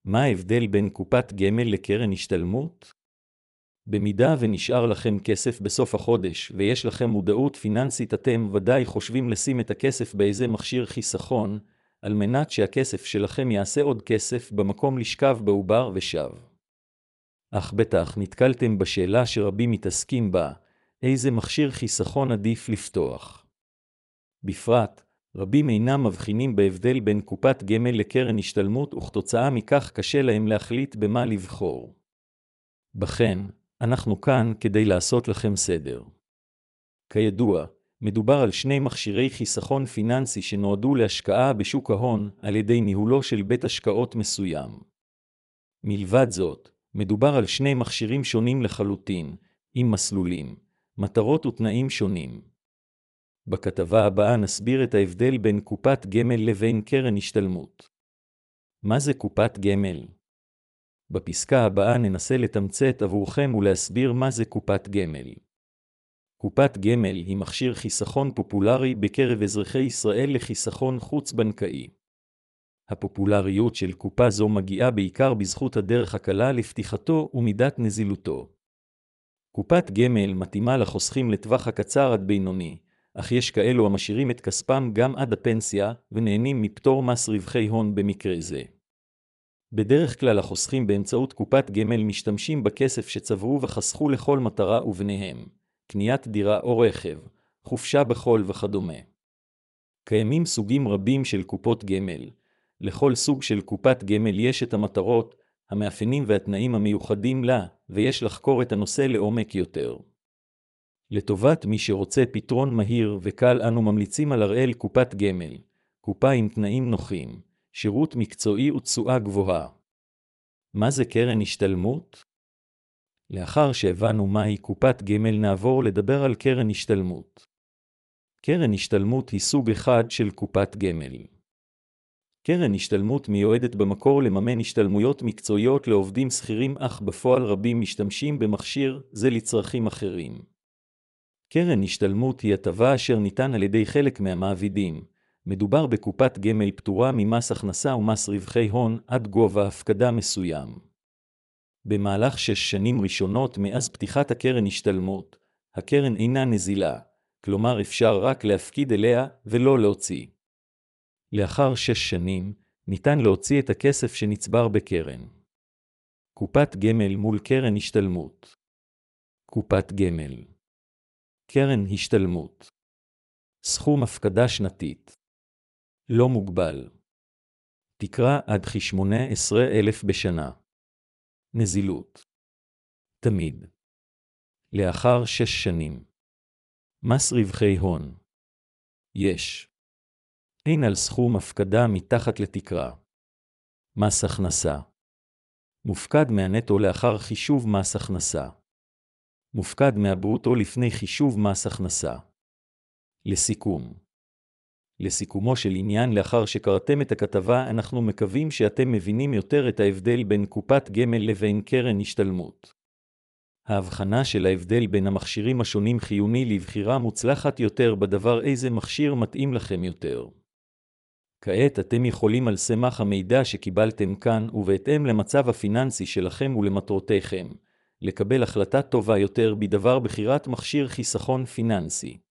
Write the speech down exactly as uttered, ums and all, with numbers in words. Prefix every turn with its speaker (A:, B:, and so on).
A: מה ההבדל בין קופת גמל לקרן השתלמות? במידה ונשאר לכם כסף בסוף החודש ויש לכם מודעות פיננסית, אתם ודאי חושבים לשים את הכסף באיזה מכשיר חיסכון, על מנת שהכסף שלכם יעשה עוד כסף במקום לשכב בעובר ושב. אך בטח נתקלתם בשאלה שרבים מתעסקים בה, איזה מכשיר חיסכון עדיף לפתוח. בפרט, רבים אינם מבחינים בהבדל בין קופת גמל לקרן השתלמות, וכתוצאה מכך קשה להם להחליט במה לבחור. בכן, אנחנו כאן כדי לעשות לכם סדר. כידוע, מדובר על שני מכשירי חיסכון פיננסי שנועדו להשקעה בשוק ההון על ידי ניהולו של בית השקעות מסוים. מלבד זאת, מדובר על שני מכשירים שונים לחלוטין, עם מסלולים, מטרות ותנאים שונים. בכתבה הבאה נסביר את ההבדל בין קופת גמל לבין קרן השתלמות. מה זה קופת גמל? בפסקה הבאה ננסה לתמצת עבורכם ולהסביר מה זה קופת גמל. קופת גמל היא מכשיר חיסכון פופולרי בקרב אזרחי ישראל לחיסכון חוץ-בנקאי. הפופולריות של קופה זו מגיעה בעיקר בזכות הדרך הקלה לפתיחתו ומידת נזילותו. קופת גמל מתאימה לחוסכים לטווח הקצר עד בינוני, אך יש כאלו המשאירים את כספם גם עד הפנסיה ונהנים מפטור מס רווחי הון במקרה זה. בדרך כלל החוסכים באמצעות קופת גמל משתמשים בכסף שצברו וחסכו לכל מטרה וביניהם, קניית דירה או רכב, חופשה בחול וכדומה. קיימים סוגים רבים של קופות גמל. לכל סוג של קופת גמל יש את המטרות, המאפיינים והתנאים המיוחדים לה, ויש לחקור את הנושא לעומק יותר. לטובת מי שרוצה פתרון מהיר וקל, אנו ממליצים על הראל קופת גמל, קופה עם תנאים נוחים, שירות מקצועי ותשואה גבוהה. מה זה קרן השתלמות? לאחר שהבנו מהי קופת גמל נעבור לדבר על קרן השתלמות. קרן השתלמות היא סוג אחד של קופת גמל. קרן השתלמות מיועדת במקור לממן השתלמויות מקצועיות לעובדים שכירים, אך בפועל רבים משתמשים במכשיר זה לצרכים אחרים. קרן השתלמות היא הטבה אשר ניתן על ידי חלק מהמעבידים. מדובר בקופת גמל פטורה ממס הכנסה ומס רווחי הון עד גובה הפקדה מסוים. במהלך שש שנים ראשונות מאז פתיחת הקרן השתלמות, הקרן אינה נזילה, כלומר אפשר רק להפקיד אליה ולא להוציא. לאחר שש שנים, ניתן להוציא את הכסף שנצבר בקרן. קופת גמל מול קרן השתלמות. קופת גמל. קרן השתלמות. סכום הפקדה שנתית. לא מוגבל. תקרה עד כ-שמונה עשרה אלף בשנה. נזילות. תמיד. לאחר שש שנים. מס רווחי הון. יש. אין על סכום הפקדה מתחת לתקרה. מס הכנסה. מופקד מהנטו לאחר חישוב מס הכנסה. מופקד מהברוטו לפני חישוב מס הכנסה. לסיכום. לסיכומו של עניין, לאחר שקראתם את הכתבה, אנחנו מקווים שאתם מבינים יותר את ההבדל בין קופת גמל לבין קרן השתלמות. ההבחנה של ההבדל בין המכשירים השונים חיוני לבחירה מוצלחת יותר בדבר איזה מכשיר מתאים לכם יותר. כעת אתם יכולים על סמך המידע שקיבלתם כאן ובהתאם למצב הפיננסי שלכם ולמטרותיכם, לקבל החלטה טובה יותר בדבר בחירת מכשיר חיסכון פיננסי.